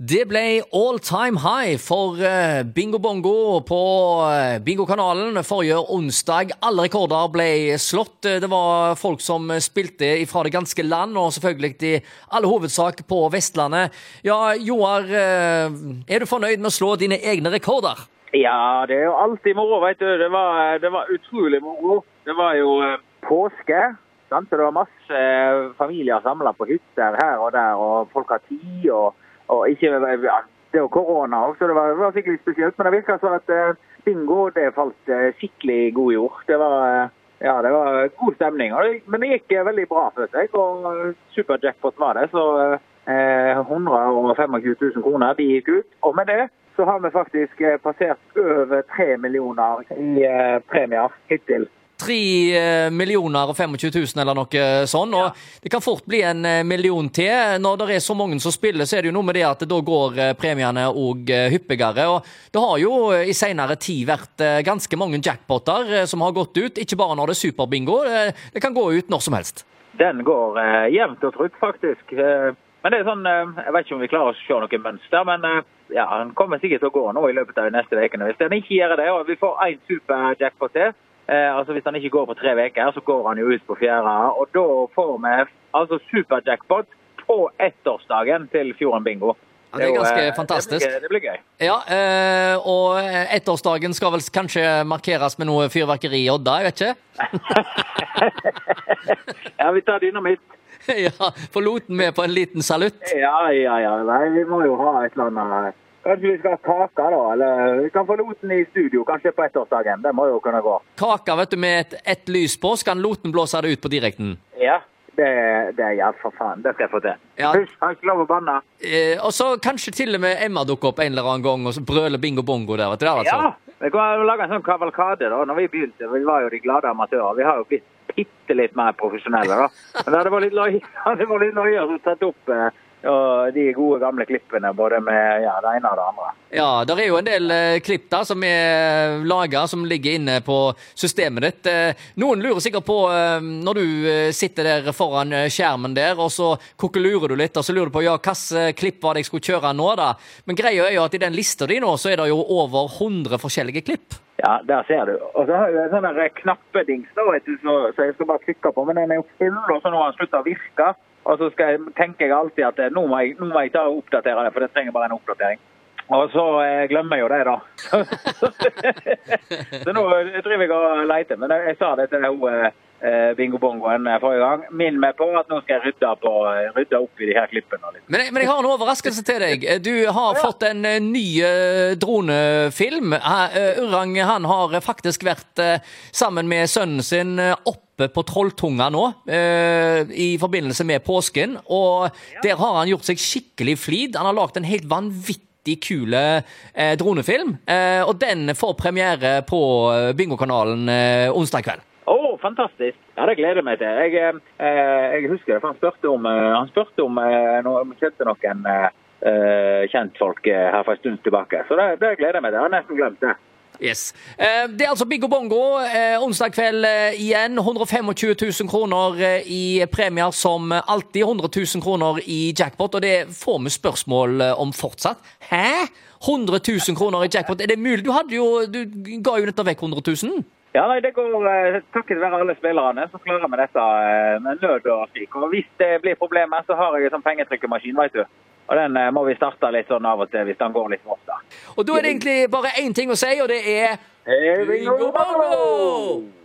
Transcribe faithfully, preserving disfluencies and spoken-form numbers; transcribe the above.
Det ble all time high for uh, Bingo Bongo på uh, Bingo-kanalen forrige onsdag. Alle rekorder ble slått. Det var folk som spilte fra det ganske land, og selvfølgelig i alle hovedsak på Vestlandet. Ja, Joar, uh, er du fornøyd med å slå dine egne rekorder? Ja, det er jo alltid moro, vet du. Det var, det var utrolig moro. Det var jo uh, påske, sant? Det var masse uh, familier samlet på hytter her og der, og folk har tid, og Og ikke, ja, det var korona også, så det var, det var skikkelig spesielt. Men det virket så at uh, bingo, det falt uh, skikkelig god jord. Det var, uh, ja, det var god stemning. Og det, men det gikk uh, veldig bra for seg, og uh, superjackpot var det. Så uh, hundre og tjuefem tusen kroner, de gikk ut. Og med det så har vi faktisk uh, passert over tre millioner i uh, premier hittil. tre millioner og tjuefem tusen eller noe sånn, og det kan fort bli en million til. Når det er så mange som spiller, så er det jo noe med det at da går premiene og hyppigere, og det har jo i senere tid vært ganske mange jackpotter som har gått ut, ikke bare når det er superbingo, det kan gå ut når som helst. Den går uh, jevnt og trutt faktisk, uh, men det er sånn, uh, jeg vet ikke om vi klarer å se noe mønster, men uh, ja, den kommer sikkert til å gå nå i løpet av de neste vekene. Hvis den ikke gjør det, og vi får en super jackpot til, Eh, altså hvis han ikke går på tre veker, så går han jo ut på fjerde, og da får vi altså superjackpot på ettårsdagen til Fjorden Bingo. Ja, det er ganske eh, fantastisk. Det blir, det blir gøy. Ja, eh, og ettårsdagen skal vel kanskje markeres med noe fyrverkeri i Odda, jeg vet ikke? Ja, vi tar dynamitt. Ja, får Loten med på en liten salutt. Ja, ja, ja. Nei, vi må jo ha et eller annet. Kanskje vi skal ha kaka da, eller vi kan få Loten i studio, kanskje på ettårsdagen. Det må jo kunne gå. Kaka, vet du, med et, et lys på, så kan Loten blåse det ut på direkten. Ja, det, det er ja, for faen. Det skal jeg få til. Ja. Husk, han skal lov å banne. Eh, og så kanskje til og med Emma dukker opp en eller annen gang, og så brøler Bingo Bongo der, vet du det, altså? Ja, vi kan lage en sånn kavalkade da, når vi begynte. Vi var jo de glade amatører. Vi har jo blitt bitte litt mer profesjonelle da. Men det var litt løy, det var litt løy å tatt opp... Eh, og de gode gamle klippene, både med ja, det ene og det andre. Ja, det er jo en del uh, klipp da, som er laget, som ligger inne på systemet ditt. Uh, noen lurer sikkert på, uh, når du uh, sitter der foran uh, skjermen der, og så kokelurer du litt, og så lurer du på, ja, hvilke uh, klipp var det jeg skulle kjøre nå da? Men greia er jo at i den lista di nå, så er det jo over hundre forskjellige klipp. Ja, der ser du. Og så har jeg en sånn knappedings da, vet du, så, så jeg skal bare klikke på, men den er jo full, og så nå har den sluttet å virke. Og så skal jeg, tenker jeg alltid at nå må jeg, nå må jeg ta og oppdatere det, for det trenger bare en oppdatering. Og så eh, glemmer jeg jo det da. Så nå driver jeg og leter, men jeg, jeg sa det til henne, eh, Bingo Bongoen forrige gang. Minn meg på at nå skal jeg rydde, på, rydde opp i de her klippene. Men, men jeg har en overraskelse til deg. Du har ja. fått en ny uh, dronefilm. Uh, Urrang, han har faktisk vært uh, sammen med sønnen sin uh, opp på Trolltunga nå, eh, i forbindelse med påsken, og ja. der har han gjort seg skikkelig flid. Han har lagt en helt vanvittig kule eh, dronefilm, eh, og den får premiere på Bingo-kanalen eh, onsdag kveld. Åh, oh, fantastisk. Ja, det gleder meg til. Jeg, eh, jeg husker det, for han spurte om, eh, han spurte om eh, noe, om kjente noen eh, kjentfolk eh, her for en stund tilbake, så det, det gleder meg til. Jeg har nesten glemt det. Yes. Eh, det er altså Bingo Bongo, eh, onsdag kveld eh, igjen, hundre og tjuefem tusen kroner eh, i premier som alltid, hundre tusen kroner i jackpot, og det får vi spørsmål eh, om fortsatt. Hæ? hundre tusen kroner i jackpot, er det mulig? Du hadde jo, du ga jo nettopp vekk hundre tusen. Ja, nei, det går eh, takket være alle spillerne, så klarer vi dette eh, med nød og slik. Og hvis det blir problemer, så har jeg en sånn pengetrykkemaskin, vet du. Og den eh, må vi starte litt sånn av og til, hvis den går litt for ofte. Og da er det egentlig bare én ting å si, og det er Bingo Bongo!